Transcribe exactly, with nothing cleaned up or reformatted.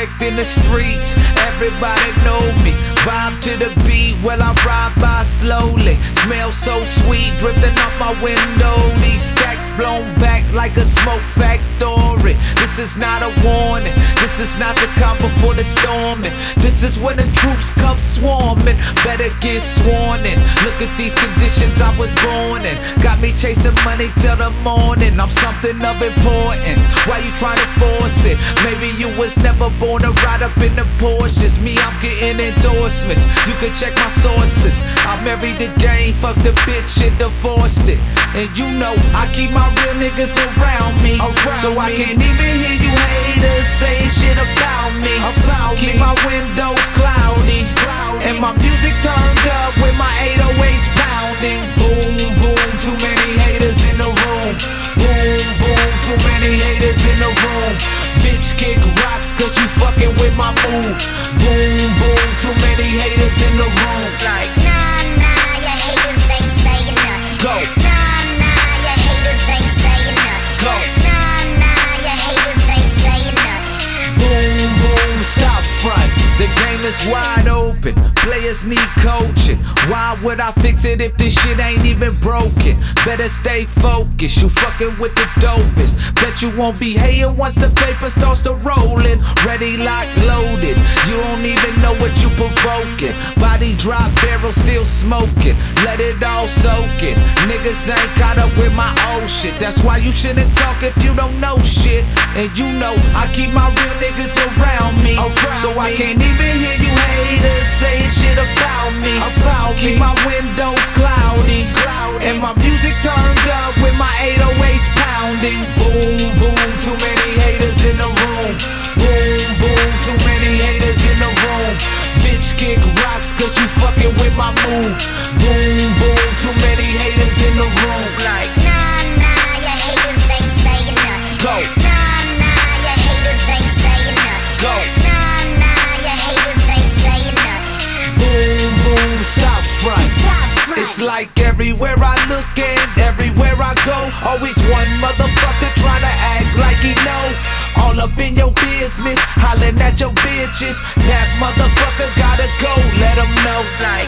respect in the streets. Everybody know me. Vibe to the beat while I ride by slowly. Smell so sweet drifting up my window. These stacks blown back like a smoke factory. This is not a warning. This is not the calm before the storming. This is when the troops come swarming. Better get sworn in. Look at these conditions I was born in. Got me chasing money till the morning. I'm something of importance. Why you trying to force it? Maybe you was never born to ride up in the Porsches. Me, I'm getting endorsements. You can check my sources. I married the game, fucked the bitch and divorced it. And you know I keep my real niggas around me, around so I me. Can't even hear you haters saying shit about me. About keep me. My windows cloudy, cloudy, and my music turned up with my eight oh eights pounding. Boom, boom, too many haters in the room. Boom, boom, too many haters in the room. Bitch kick rocks cause you fucking with my mood. Boom, boom, too many haters in the room. Like nah, nah, your haters ain't saying nothing. Go. Nah, nah, your haters ain't saying nothing. Go. Nah, nah, your haters ain't saying nothing. Boom, boom, stop front. The game is wide open. Players need coaching. Why would I fix it if this shit ain't even broken? Better stay focused. You fucking with the dopest. Bet you won't be hating once the paper starts to rollin'. Ready, locked, loaded. You don't even know what you provoking. Body drop, barrel still smoking. Let it all soak in. Niggas ain't caught up with my old shit. That's why you shouldn't talk if you don't know shit. And you know I keep my real niggas around me, around so I me. Can't even hear you haters saying shit about me. About keep me. My windows cloudy, cloudy, and my music turned up with my eight oh eights pounding. Boom, boom, too many haters in the room. Boom, boom, too many haters in the room. Bitch kick rocks cause you fucking with my mood. Boom, boom, too many haters in the room. Like nah, nah, your haters ain't saying nothing. Go. Nah, nah, your haters ain't saying nothing. Go. Nah, nah, your haters ain't saying nothing. Boom, boom, stop front. Stop front. It's like everywhere I look and everywhere I go, always one motherfucker trying to act like he know. All up in your business, hollering at your bitches. That motherfuckers gotta go, let them know. Like